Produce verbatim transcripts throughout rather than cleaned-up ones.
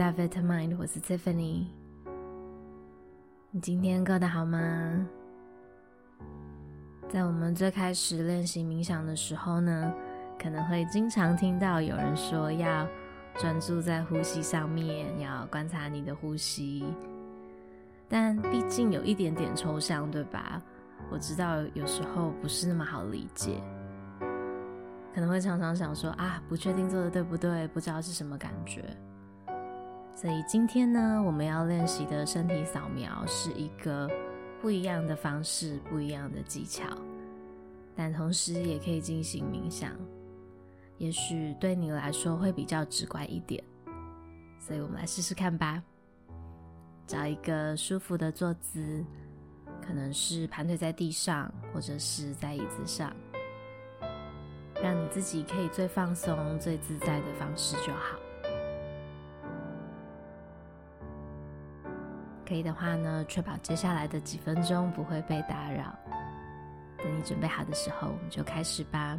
到 Vitamind， 我是 Tiffany。 你今天过得好吗？在我们最开始练习冥想的时候呢，可能会经常听到有人说要专注在呼吸上面，要观察你的呼吸，但毕竟有一点点抽象，对吧？我知道有时候不是那么好理解，可能会常常想说啊，不确定做的对不对，不知道是什么感觉。所以今天呢，我们要练习的身体扫描是一个不一样的方式，不一样的技巧，但同时也可以进行冥想，也许对你来说会比较直观一点，所以我们来试试看吧。找一个舒服的坐姿，可能是盘腿在地上，或者是在椅子上，让你自己可以最放松、最自在的方式就好。可以的话呢，确保接下来的几分钟不会被打扰。等你准备好的时候，我们就开始吧。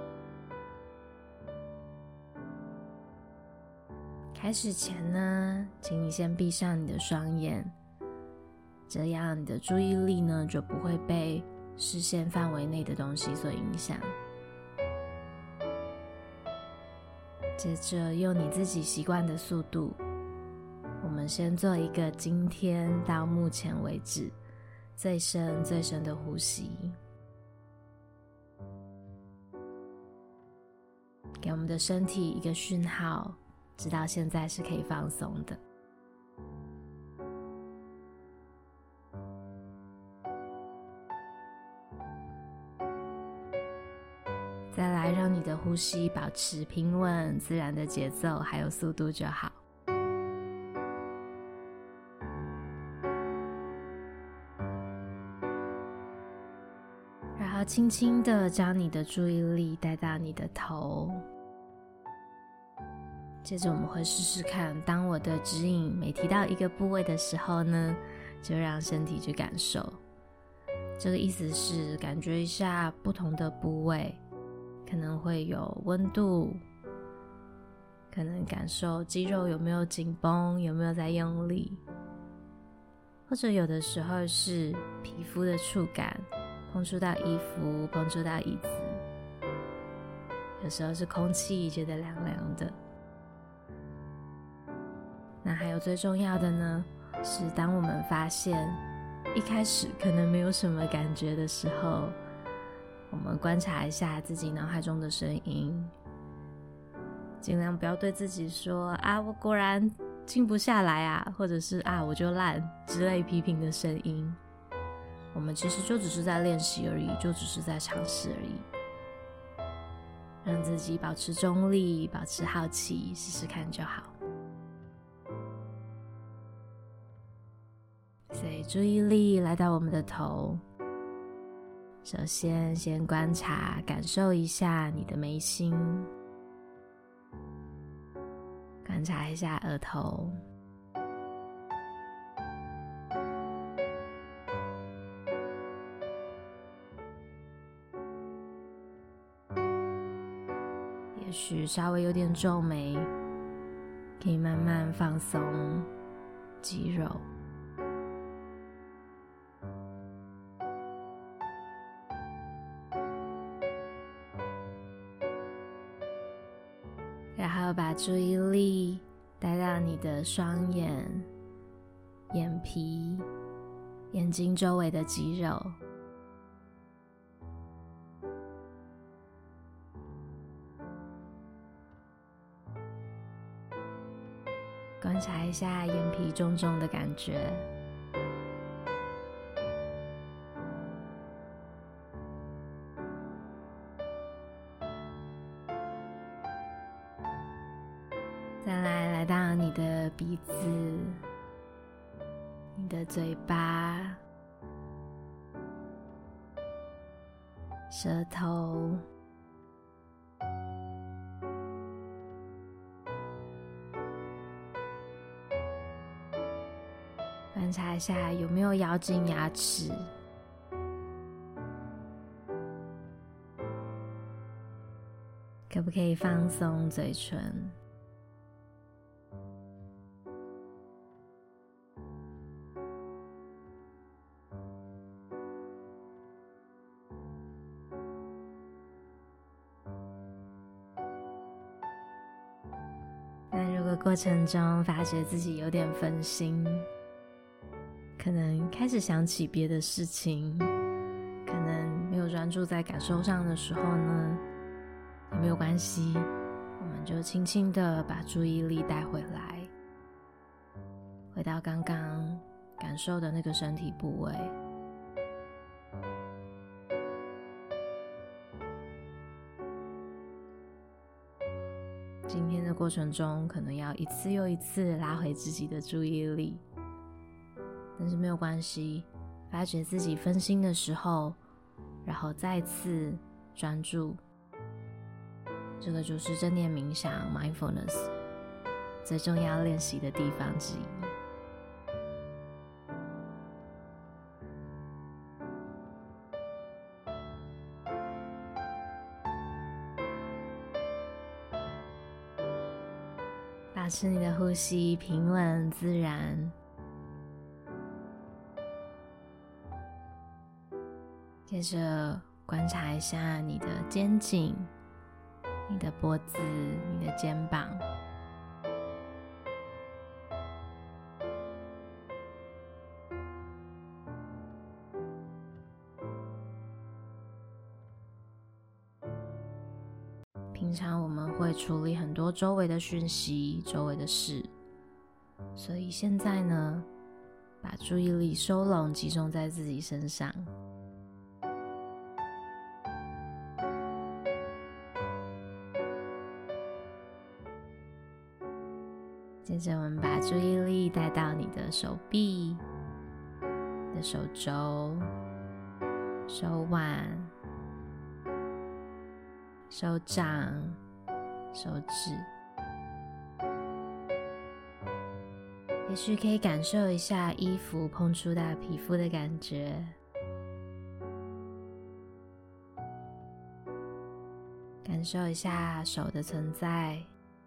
开始前呢，请你先闭上你的双眼，这样你的注意力呢就不会被视线范围内的东西所影响。接着用你自己习惯的速度，我们先做一个今天到目前为止最深最深的呼吸，给我们的身体一个讯号，知道现在是可以放松的。再来，让你的呼吸保持平稳自然的节奏还有速度就好。然后轻轻地将你的注意力带到你的头，接着我们会试试看，当我的指引每提到一个部位的时候呢，就让身体去感受。这个意思是感觉一下不同的部位，可能会有温度，可能感受肌肉有没有紧绷，有没有在用力，或者有的时候是皮肤的触感，碰触到衣服，碰触到椅子，有时候是空气觉得凉凉的。那还有最重要的呢，是当我们发现一开始可能没有什么感觉的时候，我们观察一下自己脑海中的声音，尽量不要对自己说啊，我果然静不下来啊，或者是啊，我就烂之类批评的声音。我们其实就只是在练习而已，就只是在尝试而已，让自己保持中立，保持好奇，试试看就好。所以注意力来到我们的头，首先先观察感受一下你的眉心，观察一下额头，也许稍微有点皱眉，可以慢慢放松肌肉。然后把注意力带到你的双眼、眼皮、眼睛周围的肌肉，观察一下眼皮重重的感觉。再来来到你的鼻子、你的嘴巴、舌头，观察一下有没有咬紧牙齿，可不可以放松嘴唇？ 过程中发觉自己有点分心，可能开始想起别的事情，可能没有专注在感受上的时候呢，也没有关系，我们就轻轻的把注意力带回来，回到刚刚感受的那个身体部位。今天的过程中，可能要一次又一次拉回自己的注意力，但是没有关系，发觉自己分心的时候，然后再次专注，这个就是正念冥想 mindfulness 最重要练习的地方之一。保持你的呼吸平稳自然，接着观察一下你的肩颈、你的脖子、你的肩膀，平常我们会处理很多周围的讯息、周围的事，所以现在呢，把注意力收拢，集中在自己身上。接着我们把注意力带到你的手臂、你的手肘、手腕、手掌、手指，也许可以感受一下衣服碰触到皮肤的感觉，感受一下手的存在，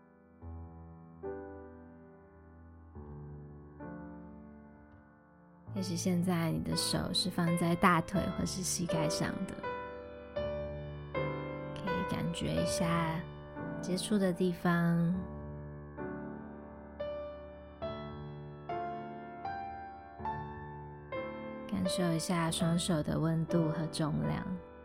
也许现在你的手是放在大腿或是膝盖上的，可以感觉一下接触的地方，感受一下双手的温度和重量。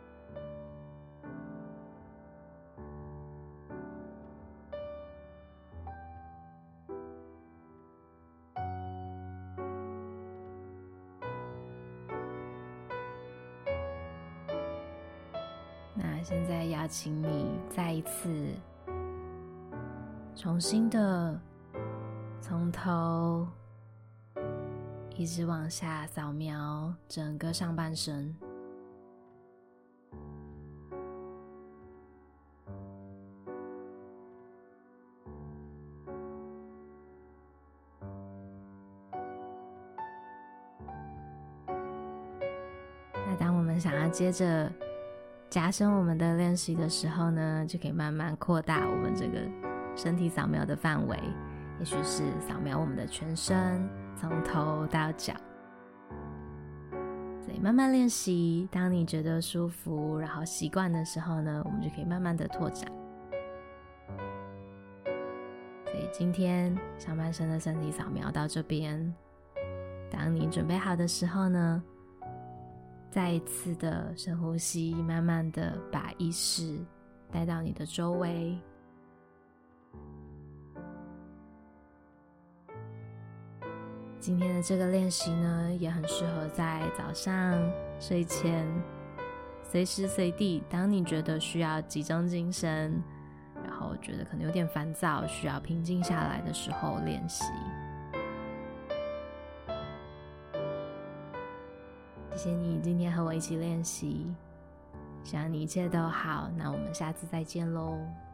那现在邀请你再一次重新的从头一直往下扫描整个上半身，那当我们想要接着加深我们的练习的时候呢，就可以慢慢扩大我们这个身体扫描的范围，也许是扫描我们的全身，从头到脚。所以慢慢练习，当你觉得舒服然后习惯的时候呢，我们就可以慢慢的拓展。所以今天上半身的身体扫描到这边，当你准备好的时候呢，再一次的深呼吸，慢慢的把意识带到你的周围。今天的这个练习呢，也很适合在早上、睡前、随时随地，当你觉得需要集中精神，然后觉得可能有点烦躁，需要平静下来的时候练习。谢谢你今天和我一起练习，希望你一切都好，那我们下次再见咯。